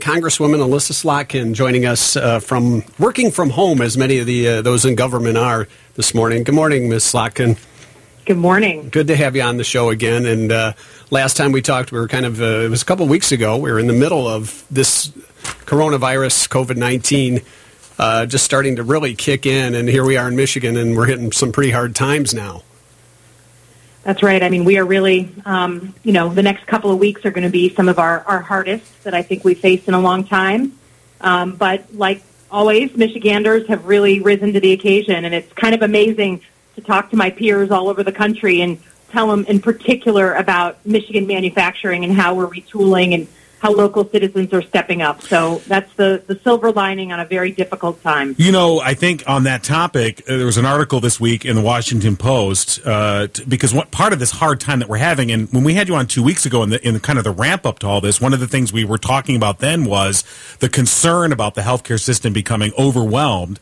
Congresswoman Elissa Slotkin joining us from working from home, as many of those in government are this morning. Good morning, Ms. Slotkin. Good morning. Good to have you on the show again. And last time we talked, we were it was a couple of weeks ago. We were in the middle of this coronavirus, COVID-19, just starting to really kick in. And here we are in Michigan, and we're hitting some pretty hard times now. That's right. I mean, we are really, the next couple of weeks are going to be some of our hardest that I think we faced in a long time. But like always, Michiganders have really risen to the occasion, and it's kind of amazing to talk to my peers all over the country and tell them in particular about Michigan manufacturing and how we're retooling and how local citizens are stepping up. So that's the silver lining on a very difficult time. I think on that topic, there was an article this week in the Washington Post because what part of this hard time that we're having, and when we had you on 2 weeks ago in the kind of the ramp up to all this, one of the things we were talking about then was the concern about the healthcare system becoming overwhelmed.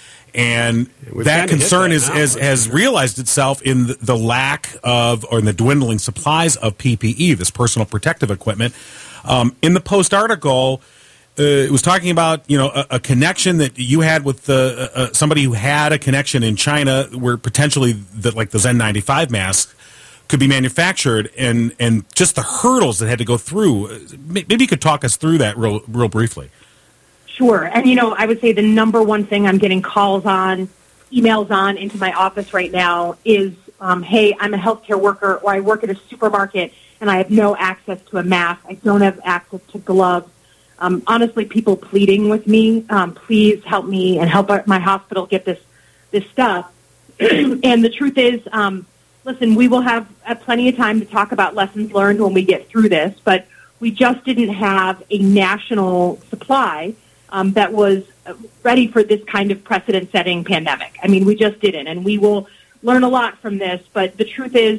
And that concern has realized itself in the lack of, or in the dwindling supplies of PPE, this personal protective equipment. In the Post article, it was talking about a connection that you had with somebody who had a connection in China where potentially those N95 masks could be manufactured, and just the hurdles that had to go through. Maybe you could talk us through that real briefly. Sure. And, I would say the number one thing I'm getting calls on, emails on into my office right now is, hey, I'm a healthcare worker, or I work at a supermarket and I have no access to a mask. I don't have access to gloves. Honestly, people pleading with me, please help me and help my hospital get this stuff. And the truth is, listen, we will have plenty of time to talk about lessons learned when we get through this, but we just didn't have a national supply that was ready for this kind of precedent-setting pandemic. I mean, we just didn't, and we will learn a lot from this. But the truth is,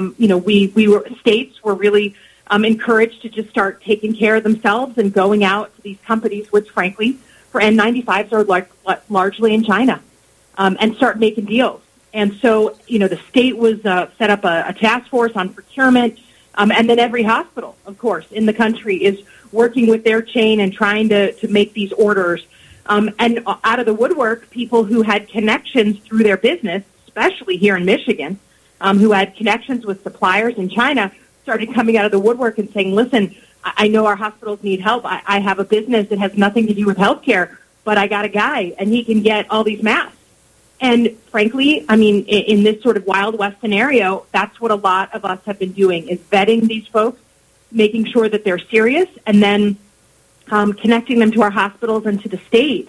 states were really encouraged to just start taking care of themselves and going out to these companies, which, frankly, for N95s are largely in China, and start making deals. And so, the state was set up a task force on procurement, and then every hospital, of course, in the country is working with their chain and trying to make these orders. And out of the woodwork, people who had connections through their business, especially here in Michigan, who had connections with suppliers in China, started coming out of the woodwork and saying, listen, I know our hospitals need help. I have a business that has nothing to do with healthcare, but I got a guy, and he can get all these masks. And frankly, I mean, in this sort of Wild West scenario, that's what a lot of us have been doing, is vetting these folks, making sure that they're serious, and then connecting them to our hospitals and to the state.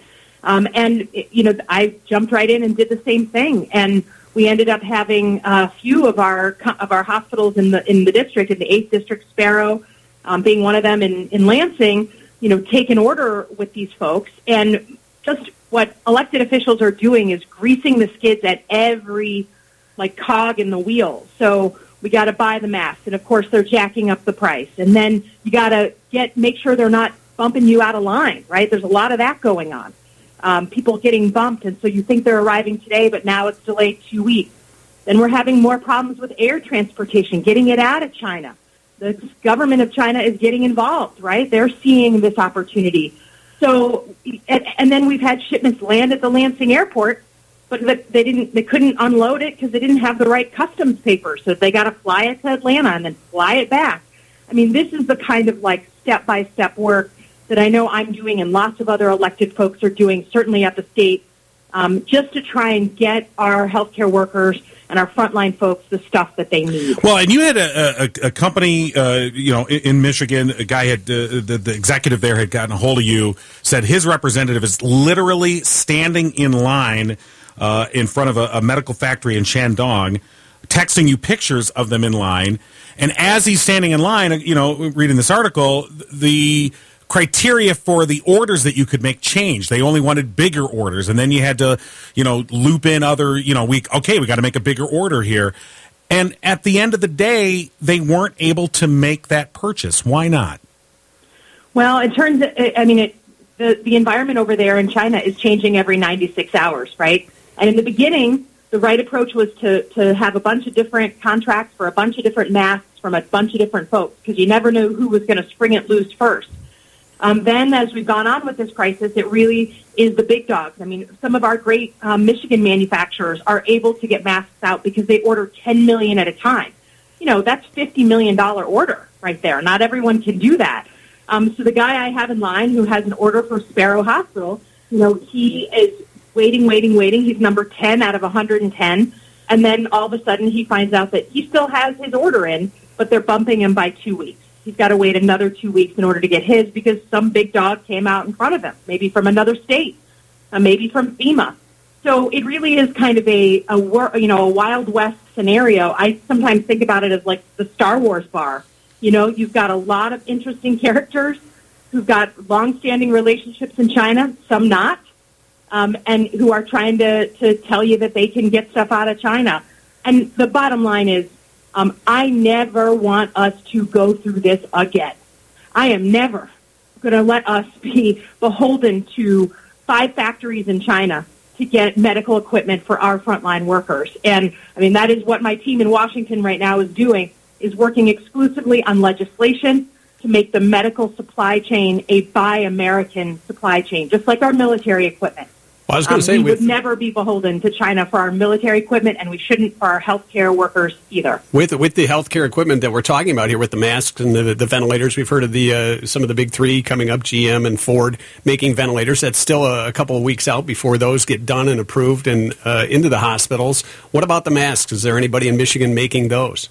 I jumped right in and did the same thing, and we ended up having a few of our hospitals in the district, in the 8th District, Sparrow, being one of them in Lansing, take an order with these folks. And just what elected officials are doing is greasing the skids at every cog in the wheel. So we got to buy the masks, and of course they're jacking up the price. And then you got to make sure they're not bumping you out of line, right? There's a lot of that going on. People getting bumped, and so you think they're arriving today, but now it's delayed 2 weeks. Then we're having more problems with air transportation, getting it out of China. The government of China is getting involved, right? They're seeing this opportunity. So, and then we've had shipments land at the Lansing airport, but they couldn't unload it because they didn't have the right customs papers. So they got to fly it to Atlanta and then fly it back. I mean, this is the kind of step-by-step work that I know I'm doing and lots of other elected folks are doing, certainly at the state, just to try and get our healthcare workers and our frontline folks the stuff that they need. Well, and you had a company, in Michigan, a guy had, the executive there had gotten a hold of you, said his representative is literally standing in line in front of a medical factory in Shandong, texting you pictures of them in line. And as he's standing in line, reading this article, the criteria for the orders that you could make changed. They only wanted bigger orders, and then you had to, loop in other, we got to make a bigger order here. And at the end of the day, they weren't able to make that purchase. Why not? Well, it turns, the environment over there in China is changing every 96 hours, right? And in the beginning, the right approach was to have a bunch of different contracts for a bunch of different masks from a bunch of different folks, because you never knew who was going to spring it loose first. Then as we've gone on with this crisis, it really is the big dogs. I mean, some of our great Michigan manufacturers are able to get masks out because they order 10 million at a time. You know, that's $50 million order right there. Not everyone can do that. So the guy I have in line who has an order for Sparrow Hospital, you know, he is waiting. He's number 10 out of 110. And then all of a sudden he finds out that he still has his order in, but they're bumping him by 2 weeks. He's got to wait another 2 weeks in order to get his because some big dog came out in front of him, maybe from another state, maybe from FEMA. So it really is kind of a Wild West scenario. I sometimes think about it as like the Star Wars bar. You know, you've got a lot of interesting characters who've got long-standing relationships in China, some not, and who are trying to tell you that they can get stuff out of China. And the bottom line is, I never want us to go through this again. I am never going to let us be beholden to 5 factories in China to get medical equipment for our frontline workers. And, I mean, that is what my team in Washington right now is doing, is working exclusively on legislation to make the medical supply chain a Buy American supply chain, just like our military equipment. Well, I was going to say, we would never be beholden to China for our military equipment, and we shouldn't for our healthcare workers either. With the healthcare equipment that we're talking about here, with the masks and the ventilators, we've heard of some of the big 3 coming up, GM and Ford making ventilators. That's still a couple of weeks out before those get done and approved and into the hospitals. What about the masks? Is there anybody in Michigan making those?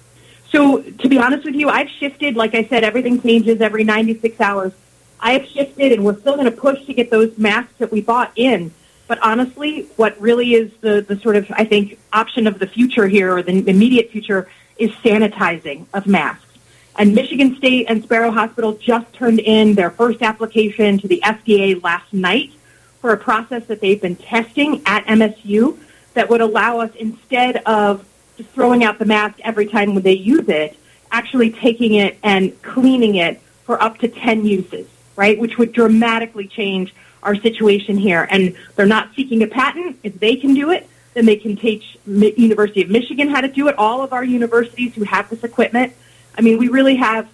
So, to be honest with you, I've shifted. Like I said, everything changes every 96 hours. I have shifted, and we're still going to push to get those masks that we bought in. But honestly, what really is the sort of, I think, option of the future here, or the immediate future, is sanitizing of masks. And Michigan State and Sparrow Hospital just turned in their first application to the FDA last night for a process that they've been testing at MSU that would allow us, instead of just throwing out the mask every time they use it, actually taking it and cleaning it for up to 10 uses, right, which would dramatically change our situation here. And they're not seeking a patent. If they can do it, then they can teach University of Michigan how to do it, all of our universities who have this equipment. I mean, we really have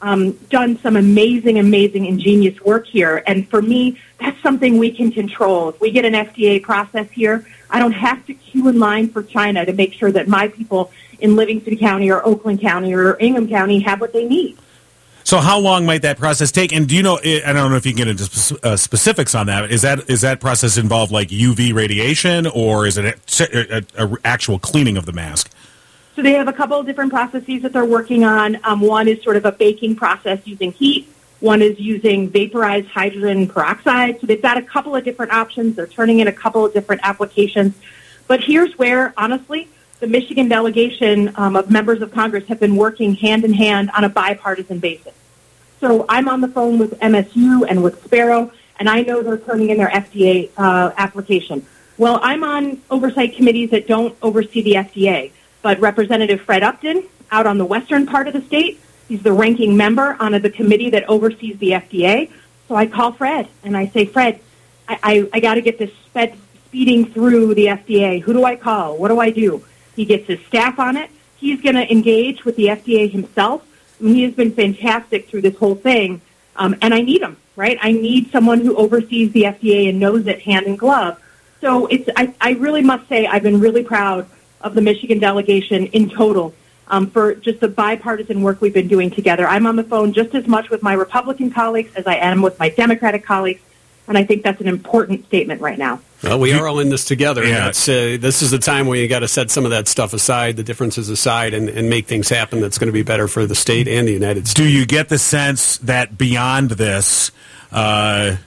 done some amazing, ingenious work here. And for me, that's something we can control. If we get an FDA process here, I don't have to queue in line for China to make sure that my people in Livingston County or Oakland County or Ingham County have what they need. So how long might that process take? And do you know, I don't know if you can get into specifics on that. Is that process involve like UV radiation, or is it a actual cleaning of the mask? So they have a couple of different processes that they're working on. One is sort of a baking process using heat. One is using vaporized hydrogen peroxide. So they've got a couple of different options. They're turning in a couple of different applications. But here's where, honestly, the Michigan delegation of members of Congress have been working hand in hand on a bipartisan basis. So I'm on the phone with MSU and with Sparrow, and I know they're turning in their FDA application. Well, I'm on oversight committees that don't oversee the FDA, but Representative Fred Upton out on the western part of the state, he's the ranking member on the committee that oversees the FDA. So I call Fred, and I say, Fred, I got to get this speeding through the FDA. Who do I call? What do I do? He gets his staff on it. He's going to engage with the FDA himself. I mean, he has been fantastic through this whole thing, and I need him, right? I need someone who oversees the FDA and knows it hand in glove. So I really must say I've been really proud of the Michigan delegation in total for just the bipartisan work we've been doing together. I'm on the phone just as much with my Republican colleagues as I am with my Democratic colleagues, and I think that's an important statement right now. Well, we are all in this together. Yeah. This is the time where you got to set some of that stuff aside, the differences aside, and make things happen that's going to be better for the state and the United States. Do you get the sense that beyond this, that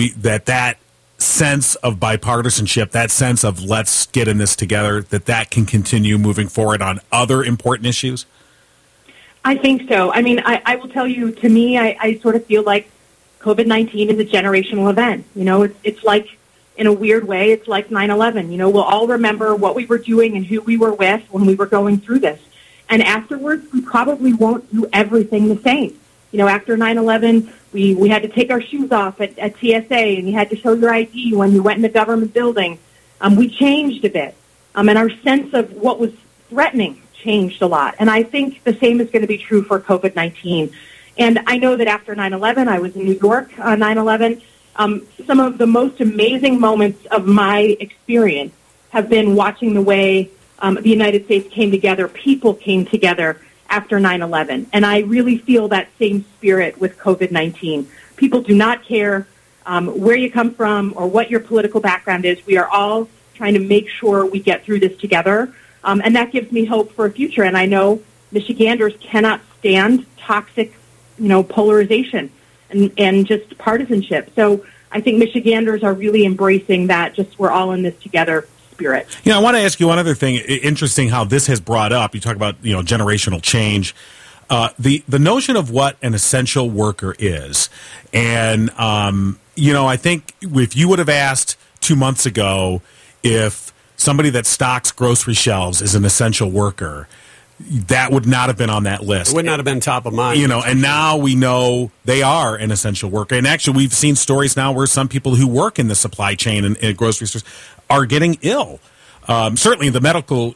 sense of bipartisanship, that sense of let's get in this together, that can continue moving forward on other important issues? I think so. I mean, I will tell you, to me, I sort of feel like COVID-19 is a generational event. You know, it's like, in a weird way, it's like 9/11. You know, we'll all remember what we were doing and who we were with when we were going through this. And afterwards, we probably won't do everything the same. You know, after 9/11, we had to take our shoes off at TSA, and you had to show your ID when you went in the government building. We changed a bit. And our sense of what was threatening changed a lot. And I think the same is going to be true for COVID-19. And I know that after 9/11, I was in New York on 9/11. Some of the most amazing moments of my experience have been watching the way the United States came together, people came together after 9/11. And I really feel that same spirit with COVID-19. People do not care where you come from or what your political background is. We are all trying to make sure we get through this together. And that gives me hope for a future. And I know Michiganders cannot stand toxic, polarization and just partisanship. So I think Michiganders are really embracing that, just we're all in this together spirit. I want to ask you one other thing. Interesting how this has brought up. You talk about, generational change. The notion of what an essential worker is. And, I think if you would have asked 2 months ago if somebody that stocks grocery shelves is an essential worker, that would not have been on that list. It would not have been top of mind. And now we know they are an essential worker. And actually, we've seen stories now where some people who work in the supply chain and in grocery stores are getting ill. Certainly, the medical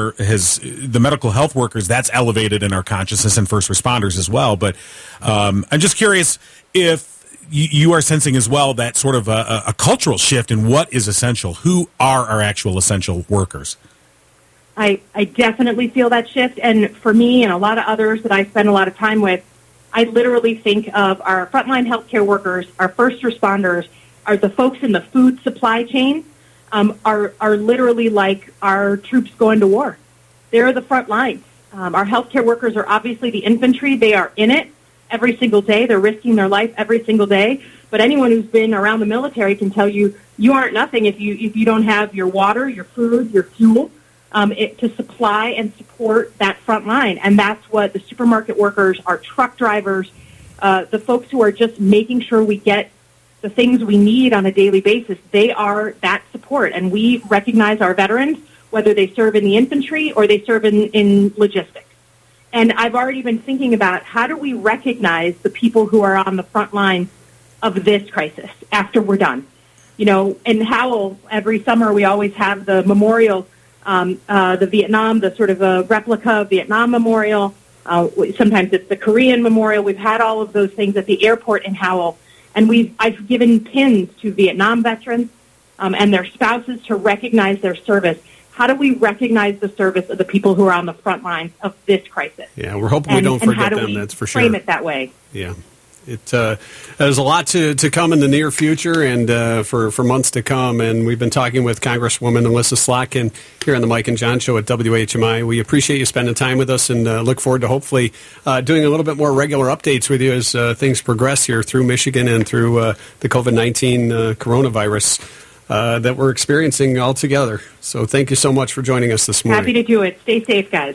health workers, that's elevated in our consciousness, and first responders as well. But I'm just curious if you are sensing as well that sort of a cultural shift in what is essential. Who are our actual essential workers? I definitely feel that shift. And for me and a lot of others that I spend a lot of time with, I literally think of our frontline healthcare workers, our first responders, are the folks in the food supply chain, are literally like our troops going to war. They're the front lines. Our healthcare workers are obviously the infantry. They are in it every single day. They're risking their life every single day. But anyone who's been around the military can tell you, you aren't nothing if you don't have your water, your food, your fuel, to supply and support that front line. And that's what the supermarket workers, our truck drivers, the folks who are just making sure we get the things we need on a daily basis, they are that support. And we recognize our veterans, whether they serve in the infantry or they serve in logistics. And I've already been thinking about how do we recognize the people who are on the front line of this crisis after we're done. In Howell, every summer we always have the memorial, the Vietnam, the sort of a replica of Vietnam memorial. Sometimes it's the Korean memorial. We've had all of those things at the airport in Howell. And I've given pins to Vietnam veterans and their spouses to recognize their service. How do we recognize the service of the people who are on the front lines of this crisis? Yeah, we're hoping we don't forget them, that's for sure. Frame it that way. Yeah. There's a lot to come in the near future and for months to come. And we've been talking with Congresswoman Elissa Slotkin here on the Mike and John Show at WHMI. We appreciate you spending time with us and look forward to hopefully doing a little bit more regular updates with you as things progress here through Michigan and through the COVID-19 coronavirus that we're experiencing all together. So thank you so much for joining us this morning. Happy to do it. Stay safe, guys.